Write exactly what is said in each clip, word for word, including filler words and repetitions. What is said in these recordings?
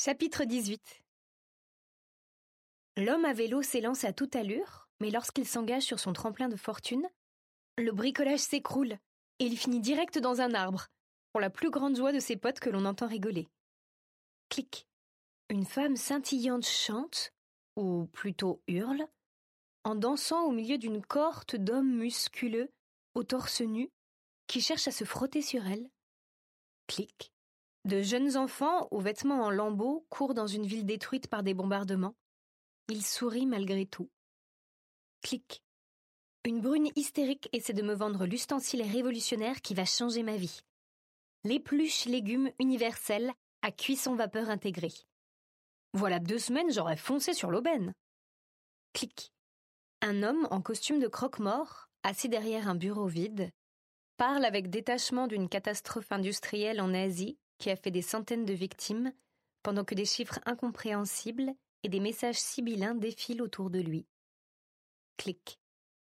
Chapitre dix-huit. L'homme à vélo s'élance à toute allure, mais lorsqu'il s'engage sur son tremplin de fortune, le bricolage s'écroule et il finit direct dans un arbre, pour la plus grande joie de ses potes que l'on entend rigoler. Clic. Une femme scintillante chante, ou plutôt hurle, en dansant au milieu d'une cohorte d'hommes musculeux, au torse nu, qui cherchent à se frotter sur elle. Clic. De jeunes enfants, aux vêtements en lambeaux, courent dans une ville détruite par des bombardements. Ils sourient malgré tout. Clic. Une brune hystérique essaie de me vendre l'ustensile révolutionnaire qui va changer ma vie. L'épluche légumes universel à cuisson vapeur intégrée. Voilà deux semaines, j'aurais foncé sur l'aubaine. Clic. Un homme en costume de croque-mort, assis derrière un bureau vide, parle avec détachement d'une catastrophe industrielle en Asie qui a fait des centaines de victimes, pendant que des chiffres incompréhensibles et des messages sibyllins défilent autour de lui. Clic.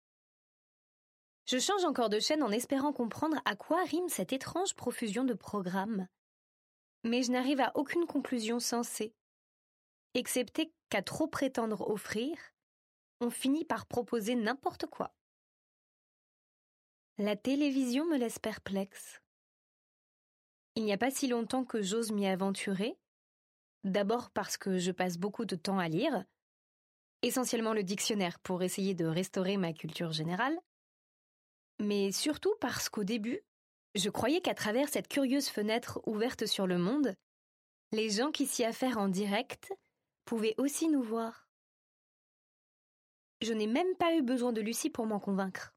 Je change encore de chaîne en espérant comprendre à quoi rime cette étrange profusion de programmes. Mais je n'arrive à aucune conclusion sensée, excepté qu'à trop prétendre offrir, on finit par proposer n'importe quoi. La télévision me laisse perplexe. Il n'y a pas si longtemps que j'ose m'y aventurer, d'abord parce que je passe beaucoup de temps à lire, essentiellement le dictionnaire pour essayer de restaurer ma culture générale, mais surtout parce qu'au début, je croyais qu'à travers cette curieuse fenêtre ouverte sur le monde, les gens qui s'y affairent en direct pouvaient aussi nous voir. Je n'ai même pas eu besoin de Lucie pour m'en convaincre.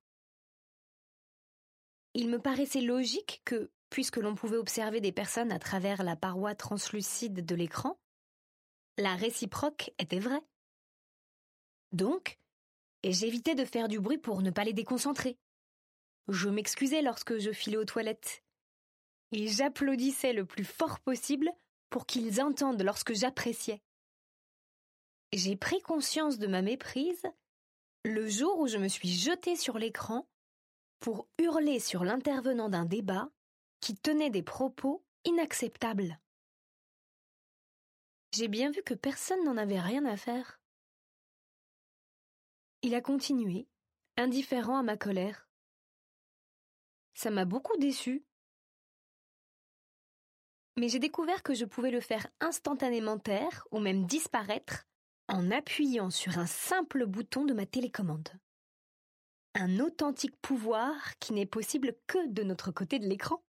Il me paraissait logique que, puisque l'on pouvait observer des personnes à travers la paroi translucide de l'écran, la réciproque était vraie. Donc, j'évitais de faire du bruit pour ne pas les déconcentrer. Je m'excusais lorsque je filais aux toilettes. Et j'applaudissais le plus fort possible pour qu'ils entendent lorsque j'appréciais. J'ai pris conscience de ma méprise le jour où je me suis jetée sur l'écran pour hurler sur l'intervenant d'un débat qui tenait des propos inacceptables. J'ai bien vu que personne n'en avait rien à faire. Il a continué, indifférent à ma colère. Ça m'a beaucoup déçue. Mais j'ai découvert que je pouvais le faire instantanément taire ou même disparaître en appuyant sur un simple bouton de ma télécommande. Un authentique pouvoir qui n'est possible que de notre côté de l'écran.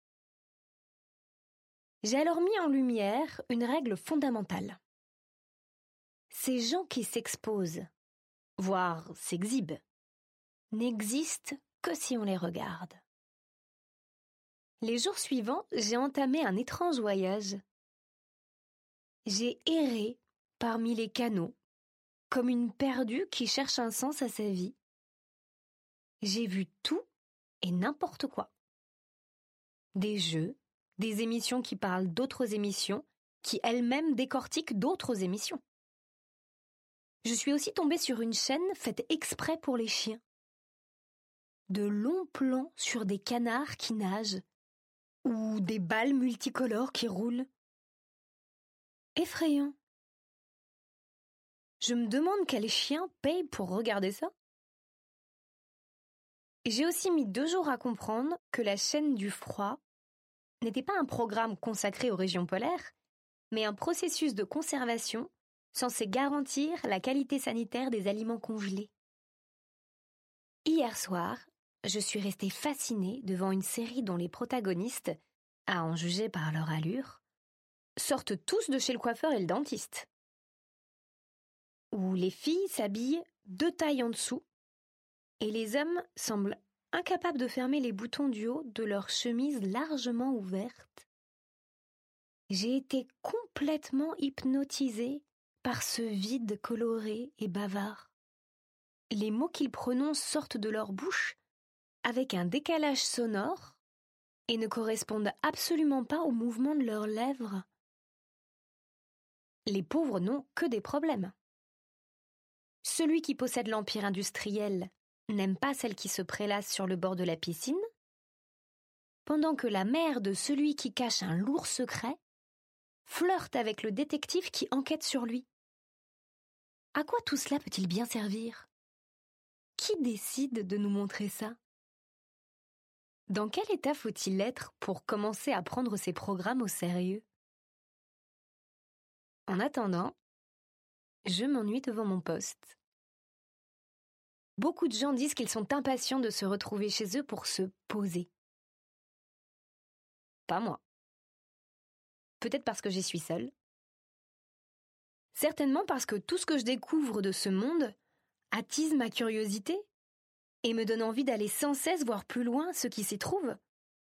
J'ai alors mis en lumière une règle fondamentale. Ces gens qui s'exposent, voire s'exhibent, n'existent que si on les regarde. Les jours suivants, j'ai entamé un étrange voyage. J'ai erré parmi les canaux, comme une perdue qui cherche un sens à sa vie. J'ai vu tout et n'importe quoi. Des jeux, des émissions qui parlent d'autres émissions, qui elles-mêmes décortiquent d'autres émissions. Je suis aussi tombée sur une chaîne faite exprès pour les chiens. De longs plans sur des canards qui nagent, ou des balles multicolores qui roulent. Effrayant. Je me demande quel chien paye pour regarder ça. J'ai aussi mis deux jours à comprendre que la chaîne du froid n'était pas un programme consacré aux régions polaires, mais un processus de conservation censé garantir la qualité sanitaire des aliments congelés. Hier soir, je suis restée fascinée devant une série dont les protagonistes, à en juger par leur allure, sortent tous de chez le coiffeur et le dentiste. Où les filles s'habillent deux tailles en dessous et les hommes semblent incapables de fermer les boutons du haut de leur chemise largement ouverte. J'ai été complètement hypnotisée par ce vide coloré et bavard. Les mots qu'ils prononcent sortent de leur bouche avec un décalage sonore et ne correspondent absolument pas au mouvement de leurs lèvres. Les pauvres n'ont que des problèmes. Celui qui possède l'empire industriel n'aime pas celle qui se prélasse sur le bord de la piscine, pendant que la mère de celui qui cache un lourd secret flirte avec le détective qui enquête sur lui. À quoi tout cela peut-il bien servir? Qui décide de nous montrer ça? Dans quel état faut-il être pour commencer à prendre ces programmes au sérieux? En attendant, je m'ennuie devant mon poste. Beaucoup de gens disent qu'ils sont impatients de se retrouver chez eux pour se poser. Pas moi. Peut-être parce que j'y suis seule. Certainement parce que tout ce que je découvre de ce monde attise ma curiosité et me donne envie d'aller sans cesse voir plus loin ce qui s'y trouve.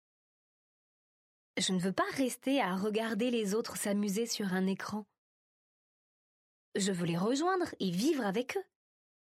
Je ne veux pas rester à regarder les autres s'amuser sur un écran. Je veux les rejoindre et vivre avec eux.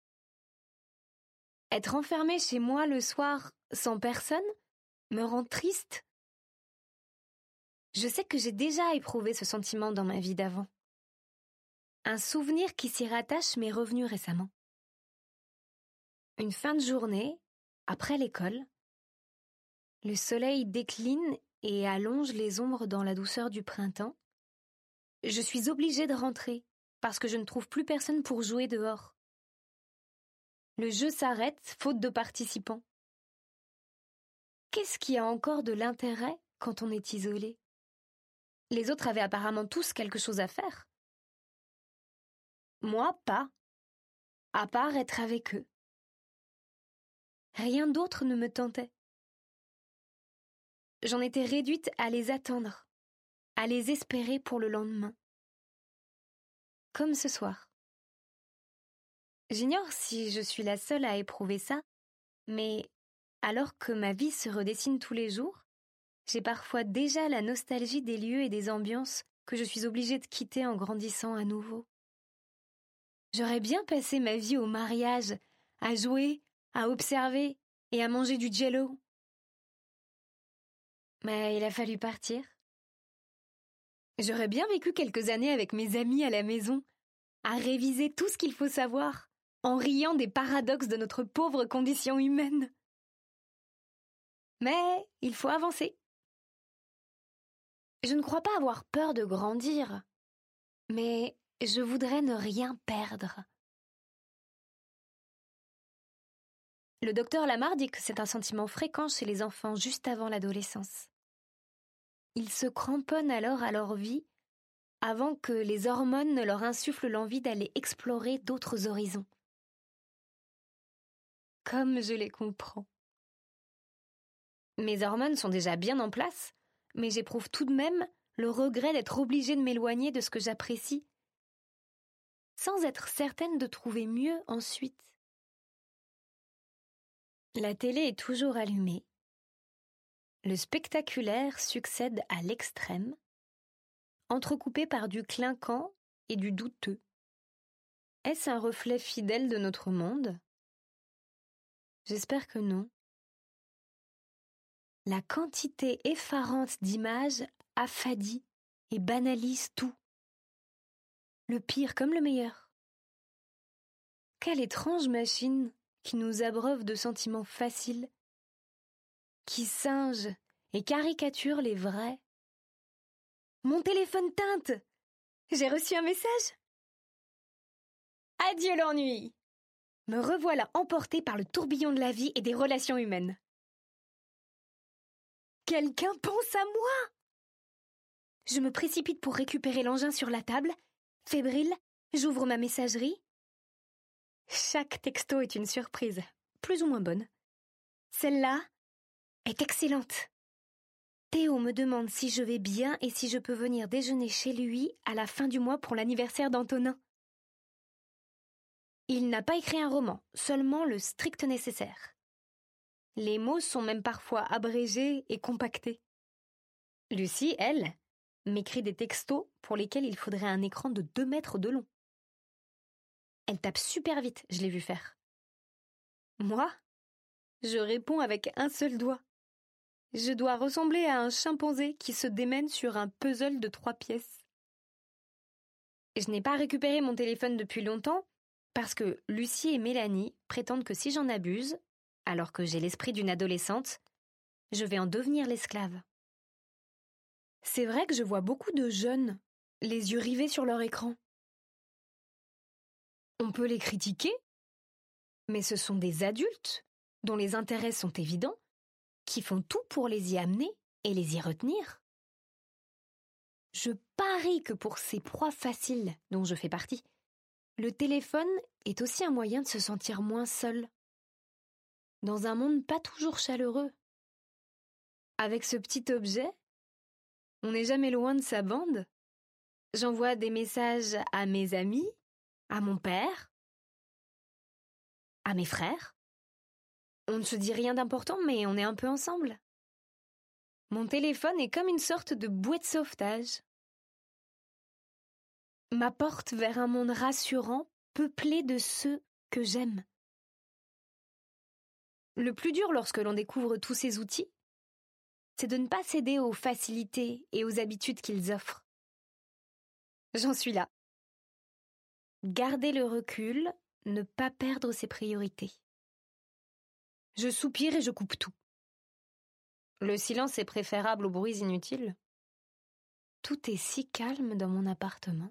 Être enfermée chez moi le soir sans personne me rend triste. Je sais que j'ai déjà éprouvé ce sentiment dans ma vie d'avant. Un souvenir qui s'y rattache m'est revenu récemment. Une fin de journée, après l'école, le soleil décline et allonge les ombres dans la douceur du printemps. Je suis obligée de rentrer parce que je ne trouve plus personne pour jouer dehors. Le jeu s'arrête faute de participants. Qu'est-ce qui a encore de l'intérêt quand on est isolé? Les autres avaient apparemment tous quelque chose à faire. Moi, pas. À part être avec eux. Rien d'autre ne me tentait. J'en étais réduite à les attendre, à les espérer pour le lendemain. Comme ce soir. J'ignore si je suis la seule à éprouver ça, mais alors que ma vie se redessine tous les jours, j'ai parfois déjà la nostalgie des lieux et des ambiances que je suis obligée de quitter en grandissant à nouveau. J'aurais bien passé ma vie au mariage, à jouer, à observer et à manger du jello. Mais il a fallu partir. J'aurais bien vécu quelques années avec mes amis à la maison, à réviser tout ce qu'il faut savoir, en riant des paradoxes de notre pauvre condition humaine. Mais il faut avancer. Je ne crois pas avoir peur de grandir, mais je voudrais ne rien perdre. Le docteur Lamar dit que c'est un sentiment fréquent chez les enfants juste avant l'adolescence. Ils se cramponnent alors à leur vie avant que les hormones ne leur insufflent l'envie d'aller explorer d'autres horizons. Comme je les comprends. Mes hormones sont déjà bien en place, mais j'éprouve tout de même le regret d'être obligée de m'éloigner de ce que j'apprécie, sans être certaine de trouver mieux ensuite. La télé est toujours allumée. Le spectaculaire succède à l'extrême, entrecoupé par du clinquant et du douteux. Est-ce un reflet fidèle de notre monde? J'espère que non. La quantité effarante d'images affadit et banalise tout. Le pire comme le meilleur. Quelle étrange machine qui nous abreuve de sentiments faciles, qui singe et caricature les vrais. Mon téléphone teinte! J'ai reçu un message? Adieu l'ennui! Me revoilà emportée par le tourbillon de la vie et des relations humaines. Quelqu'un pense à moi! Je me précipite pour récupérer l'engin sur la table. Fébrile, j'ouvre ma messagerie. Chaque texto est une surprise, plus ou moins bonne. Celle-là est excellente. Théo me demande si je vais bien et si je peux venir déjeuner chez lui à la fin du mois pour l'anniversaire d'Antonin. Il n'a pas écrit un roman, seulement le strict nécessaire. Les mots sont même parfois abrégés et compactés. Lucie, elle, m'écrit des textos pour lesquels il faudrait un écran de deux mètres de long. Elle tape super vite, je l'ai vu faire. Moi, je réponds avec un seul doigt. Je dois ressembler à un chimpanzé qui se démène sur un puzzle de trois pièces. Je n'ai pas récupéré mon téléphone depuis longtemps parce que Lucie et Mélanie prétendent que si j'en abuse, alors que j'ai l'esprit d'une adolescente, je vais en devenir l'esclave. C'est vrai que je vois beaucoup de jeunes les yeux rivés sur leur écran. On peut les critiquer, mais ce sont des adultes, dont les intérêts sont évidents, qui font tout pour les y amener et les y retenir. Je parie que pour ces proies faciles, dont je fais partie, le téléphone est aussi un moyen de se sentir moins seul, dans un monde pas toujours chaleureux. Avec ce petit objet, on n'est jamais loin de sa bande. J'envoie des messages à mes amis, à mon père, à mes frères. On ne se dit rien d'important, mais on est un peu ensemble. Mon téléphone est comme une sorte de bouée de sauvetage. M'apporte vers un monde rassurant, peuplé de ceux que j'aime. Le plus dur lorsque l'on découvre tous ces outils, c'est de ne pas céder aux facilités et aux habitudes qu'ils offrent. J'en suis là. Garder le recul, ne pas perdre ses priorités. Je soupire et je coupe tout. Le silence est préférable aux bruits inutiles. Tout est si calme dans mon appartement.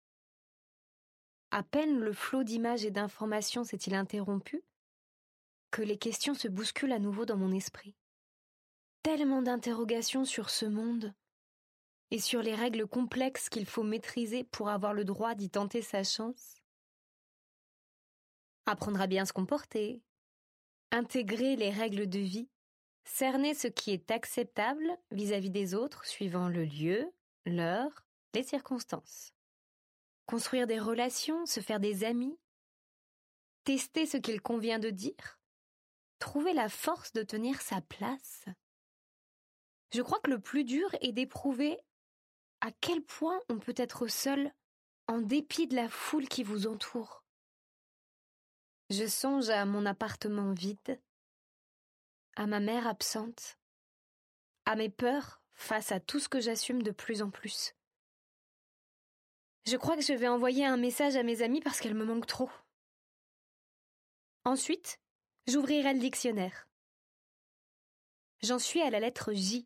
À peine le flot d'images et d'informations s'est-il interrompu que les questions se bousculent à nouveau dans mon esprit. Tellement d'interrogations sur ce monde et sur les règles complexes qu'il faut maîtriser pour avoir le droit d'y tenter sa chance. Apprendre à bien se comporter, intégrer les règles de vie, cerner ce qui est acceptable vis-à-vis des autres suivant le lieu, l'heure, les circonstances. Construire des relations, se faire des amis, tester ce qu'il convient de dire, trouver la force de tenir sa place. Je crois que le plus dur est d'éprouver à quel point on peut être seul en dépit de la foule qui vous entoure. Je songe à mon appartement vide, à ma mère absente, à mes peurs face à tout ce que j'assume de plus en plus. Je crois que je vais envoyer un message à mes amis parce qu'elles me manquent trop. Ensuite, j'ouvrirai le dictionnaire. J'en suis à la lettre J.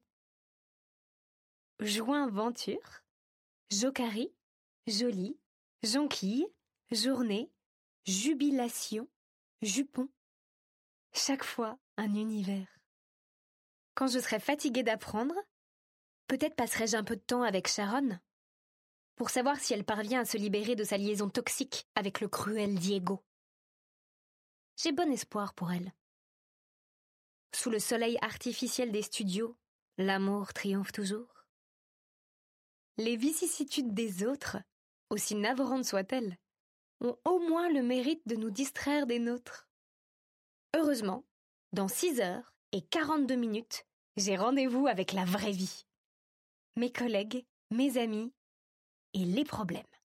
Joinventure, jocari, joli, jonquille, journée, jubilation, jupon. Chaque fois, un univers. Quand je serai fatiguée d'apprendre, peut-être passerai-je un peu de temps avec Sharon pour savoir si elle parvient à se libérer de sa liaison toxique avec le cruel Diego. J'ai bon espoir pour elle. Sous le soleil artificiel des studios, l'amour triomphe toujours. Les vicissitudes des autres, aussi navrantes soient-elles, ont au moins le mérite de nous distraire des nôtres. Heureusement, dans six heures et quarante-deux minutes, j'ai rendez-vous avec la vraie vie. Mes collègues, mes amis et les problèmes.